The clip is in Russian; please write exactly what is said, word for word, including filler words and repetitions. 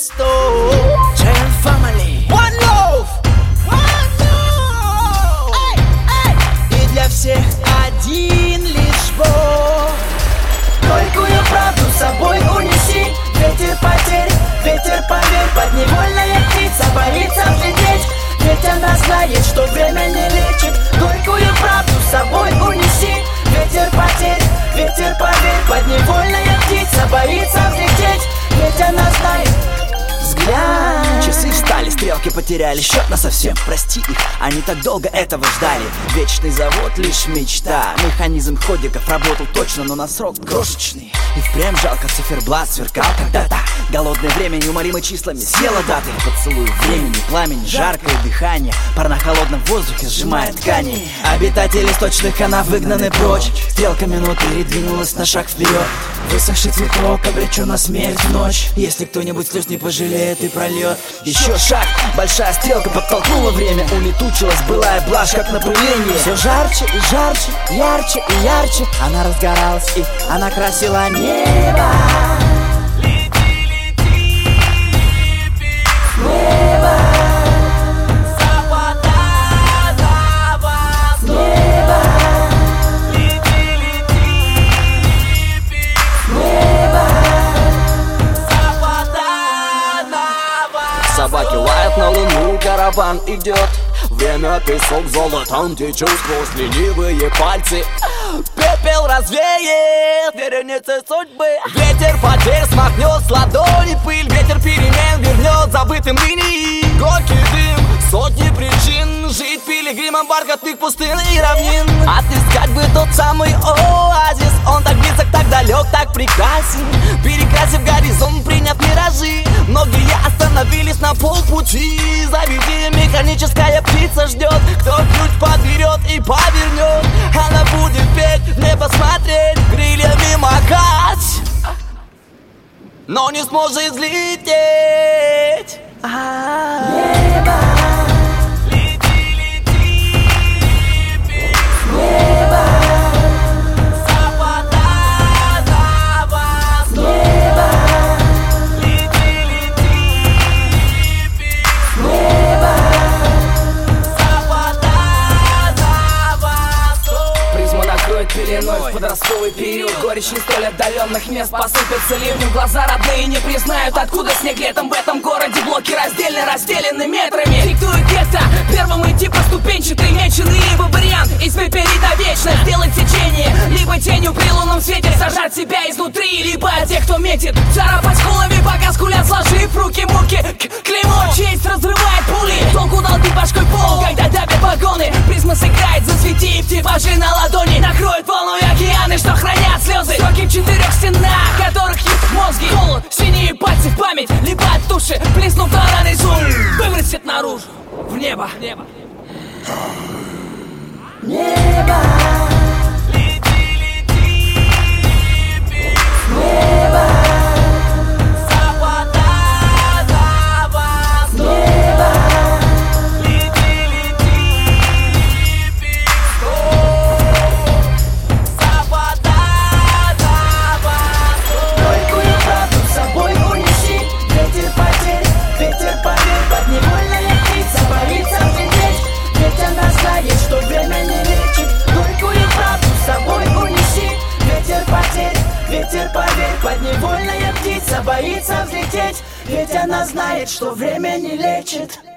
Христу. Giant Family, One Love, One Love. Эй, эй. И для всех один лишь Бог. Горькую правду с собой унеси. Ветер потерь, ветер поверь. Подневольная птица боится взлететь, ведь она знает, что время не лечит. Горькую правду с собой унеси. Ветер потерь, ветер поверь. Подневольная птица боится взлететь, ведь она знает. Взгляд. Часы встали, стрелки потеряли счет на совсем. Прости их, они так долго этого ждали. Вечный завод лишь мечта. Механизм ходиков работал точно, но на срок крошечный. И впрямь жалко, циферблат сверкал когда-то. Голодное время неумолимо числами съело даты. Поцелуй времени, пламени, жаркое дыхание. Пар на холодном воздухе сжимает ткани. Обитатели сточных канав выгнаны прочь. Стрелка минуты передвинулась на шаг вперед. Высохший цветок обречен на смерть в ночь. Если кто-нибудь слез не пожалеет и прольет. Еще шаг, большая стрелка подтолкнула время. Улетучилась былая блажь, как напыление. Все жарче и жарче, ярче и ярче. Она разгоралась и она красила небо. Собаки лают на луну, караван идет. Время песок золотом течет сквозь ленивые пальцы. Пепел развеет вереницы судьбы. Ветер потерь смахнет с ладони пыль. Ветер перемен вернет забытым линии. Горький дым, сотни причин жить пилигримом бархатных пустынь и равнин. Отыскать бы тот самый оазис. Он так близок, так далек, так прекрасен. Перекрасив горизонт, приняв миражи. Многие остановились на полпути. Заведи, механическая птица ждет. Кто ключ подберет и повернет. Она будет петь, в небо смотреть, крыльями махать, но не сможет взлететь. Небо. Лети, лети, небо. Запада на вас. Небо. Лети, лети, небо. Запада на вас. Призма накроет пеленой в подростковый период. Горечь не столь отдаленных мест посыпется ливнем. Глаза родные не признают, откуда снег летом. В этом городе блоки раздельны, разделены метрами. Диктует гетто, первым идти по ступенчатой меченый. Либо вариант испеперить навечно, сделать течение, либо тенью при лунном свете сажать себя изнутри. Либо тех, кто метит, царапать колами, пока скулят, сложив руки муки. Клеймо, честь разрывает пули. Толку долбит башкой пол, когда давят вагоны. Призма сыграет, засветив типажи на ладони. Накроет волной океаны, что хранят слезы. Строки в четырех стенах, которых есть мозги. Холод, синие пальцы в память, либо от туши, плеснув тараный зум, выбросит наружу, в небо. Небо. Лети, лети, Небо. Запада на вас. Небо. Лети, лети, Запада на вас. Горькую правду с собой унеси. Ветер потерь, ветер поверь. Подневольная птица боится взлететь, ведь она знает, что время не лечит. Горькую правду с собой унеси. Ветер потерь, ветер поверь. Подневольная птица боится взлететь, ведь она знает, что время не лечит.